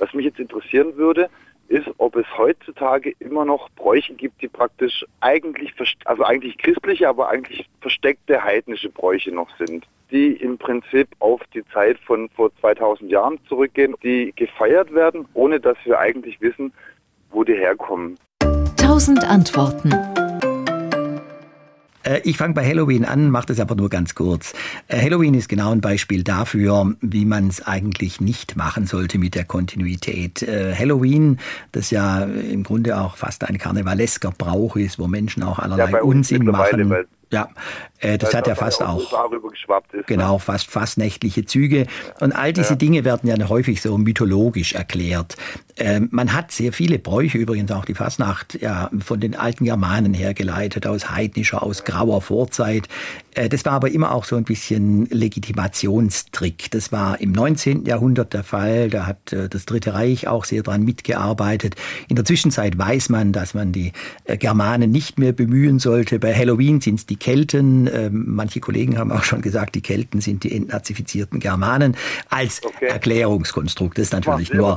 Was mich jetzt interessieren würde, ist, ob es heutzutage immer noch Bräuche gibt, die praktisch eigentlich christliche, aber eigentlich versteckte heidnische Bräuche noch sind, die im Prinzip auf die Zeit von vor 2000 Jahren zurückgehen, die gefeiert werden, ohne dass wir eigentlich wissen, wo die herkommen. 1000 Antworten. Ich fange bei Halloween an, mache das aber nur ganz kurz. Halloween ist genau ein Beispiel dafür, wie man es eigentlich nicht machen sollte mit der Kontinuität. Halloween, das ja im Grunde auch fast ein karnevalesker Brauch ist, wo Menschen auch allerlei Unsinn machen. Ja, das hat ja fast auch ist, genau, fast nächtliche Züge. Und all diese Dinge werden ja häufig so mythologisch erklärt. Man hat sehr viele Bräuche, übrigens auch die Fastnacht, ja, von den alten Germanen hergeleitet, aus heidnischer, aus grauer Vorzeit. Das war aber immer auch so ein bisschen Legitimationstrick. Das war im 19. Jahrhundert der Fall. Da hat das Dritte Reich auch sehr dran mitgearbeitet. In der Zwischenzeit weiß man, dass man die Germanen nicht mehr bemühen sollte. Bei Halloween sind es die Kelten. Manche Kollegen haben auch schon gesagt, die Kelten sind die entnazifizierten Germanen als Erklärungskonstrukt. Das ist natürlich nur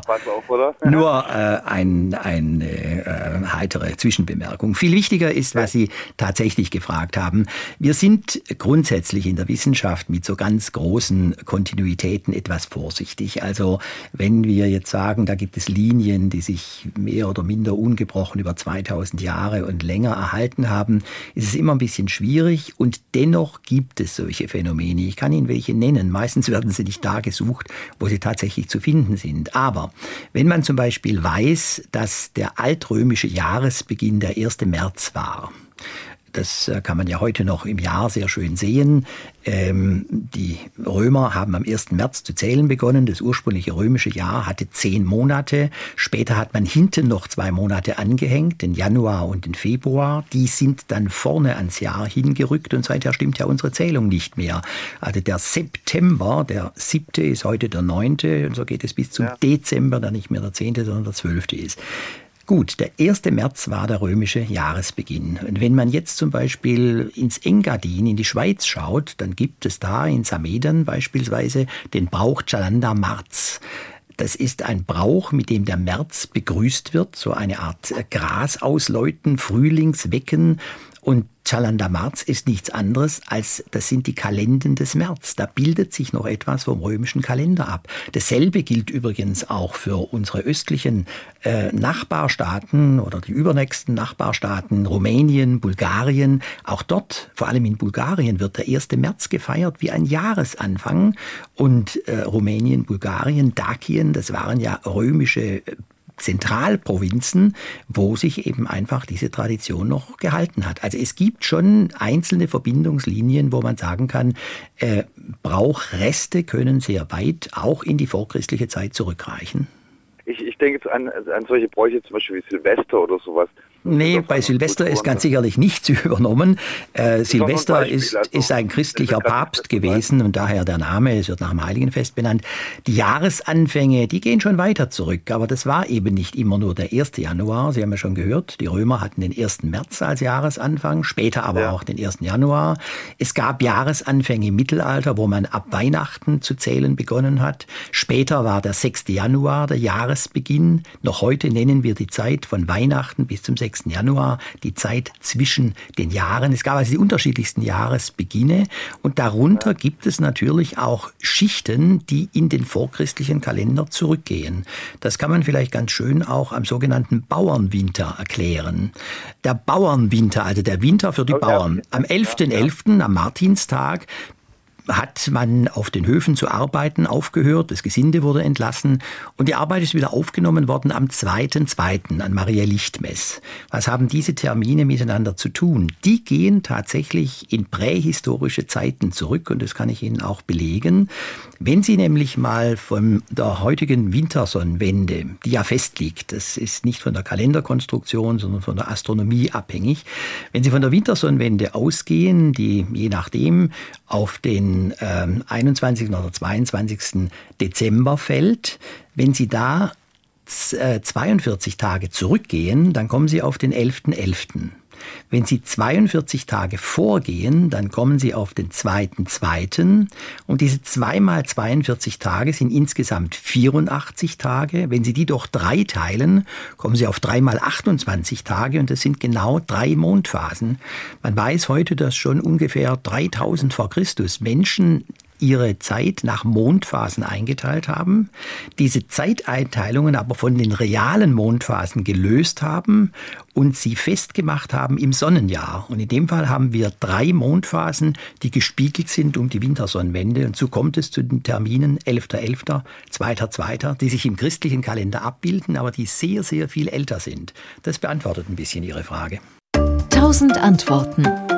eine heitere Zwischenbemerkung. Viel wichtiger ist, was Sie tatsächlich gefragt haben. Wir sind grundsätzlich in der Wissenschaft mit so ganz großen Kontinuitäten etwas vorsichtig. Also wenn wir jetzt sagen, da gibt es Linien, die sich mehr oder minder ungebrochen über 2000 Jahre und länger erhalten haben, ist es immer ein bisschen schwierig und dennoch gibt es solche Phänomene. Ich kann Ihnen welche nennen. Meistens werden sie nicht da gesucht, wo sie tatsächlich zu finden sind. Aber wenn man zum Beispiel weiß, dass der altrömische Jahresbeginn der 1. März war, das kann man ja heute noch im Jahr sehr schön sehen. Die Römer haben am 1. März zu zählen begonnen. Das ursprüngliche römische Jahr hatte 10 Monate. Später hat man hinten noch 2 Monate angehängt, den Januar und den Februar. Die sind dann vorne ans Jahr hingerückt und seither stimmt ja unsere Zählung nicht mehr. Also der September, der 7. ist heute der 9. und so geht es bis zum Dezember, der nicht mehr der 10., sondern der 12. ist. Gut, der 1. März war der römische Jahresbeginn. Und wenn man jetzt zum Beispiel ins Engadin, in die Schweiz schaut, dann gibt es da in Samedern beispielsweise den Brauch Tschalanda Marz. Das ist ein Brauch, mit dem der März begrüßt wird, so eine Art Gras ausläuten, Frühlingswecken. Und Tschalanda Marz ist nichts anderes als, das sind die Kalenden des März. Da bildet sich noch etwas vom römischen Kalender ab. Dasselbe gilt übrigens auch für unsere östlichen Nachbarstaaten oder die übernächsten Nachbarstaaten, Rumänien, Bulgarien. Auch dort, vor allem in Bulgarien, wird der 1. März gefeiert wie ein Jahresanfang. Und Rumänien, Bulgarien, Dakien, das waren ja römische Zentralprovinzen, wo sich eben einfach diese Tradition noch gehalten hat. Also es gibt schon einzelne Verbindungslinien, wo man sagen kann, Brauchreste können sehr weit auch in die vorchristliche Zeit zurückreichen. Ich denke jetzt an solche Bräuche, zum Beispiel wie Silvester oder sowas. Nee, bei Silvester ist ganz sicherlich nichts übernommen. Silvester ist ein christlicher Papst gewesen und daher der Name, es wird nach dem Heiligenfest benannt. Die Jahresanfänge, die gehen schon weiter zurück, aber das war eben nicht immer nur der 1. Januar. Sie haben ja schon gehört, die Römer hatten den 1. März als Jahresanfang, später aber auch den 1. Januar. Es gab Jahresanfänge im Mittelalter, wo man ab Weihnachten zu zählen begonnen hat. Später war der 6. Januar der Jahresbeginn. Noch heute nennen wir die Zeit von Weihnachten bis zum 6. Januar, die Zeit zwischen den Jahren. Es gab also die unterschiedlichsten Jahresbeginne und darunter gibt es natürlich auch Schichten, die in den vorchristlichen Kalender zurückgehen. Das kann man vielleicht ganz schön auch am sogenannten Bauernwinter erklären. Der Bauernwinter, also der Winter für die Bauern. Am 11.11., am Martinstag, hat man auf den Höfen zu arbeiten aufgehört, das Gesinde wurde entlassen und die Arbeit ist wieder aufgenommen worden am 2.2. an Maria Lichtmess. Was haben diese Termine miteinander zu tun? Die gehen tatsächlich in prähistorische Zeiten zurück und das kann ich Ihnen auch belegen. Wenn Sie nämlich mal von der heutigen Wintersonnenwende, die ja festliegt, das ist nicht von der Kalenderkonstruktion, sondern von der Astronomie abhängig, wenn Sie von der Wintersonnenwende ausgehen, die je nachdem auf den 21. oder 22. Dezember fällt. Wenn Sie da 42 Tage zurückgehen, dann kommen Sie auf den 11.11. Wenn Sie 42 Tage vorgehen, dann kommen Sie auf den 2.2. Und diese 2 mal 42 Tage sind insgesamt 84 Tage. Wenn Sie die durch 3 teilen, kommen Sie auf 3 mal 28 Tage und das sind genau 3 Mondphasen. Man weiß heute, dass schon ungefähr 3000 vor Christus Menschen ihre Zeit nach Mondphasen eingeteilt haben, diese Zeiteinteilungen aber von den realen Mondphasen gelöst haben und sie festgemacht haben im Sonnenjahr. Und in dem Fall haben wir 3 Mondphasen, die gespiegelt sind um die Wintersonnenwende. Und so kommt es zu den Terminen 11.11., 2.2., die sich im christlichen Kalender abbilden, aber die sehr, sehr viel älter sind. Das beantwortet ein bisschen Ihre Frage. 1000 Antworten.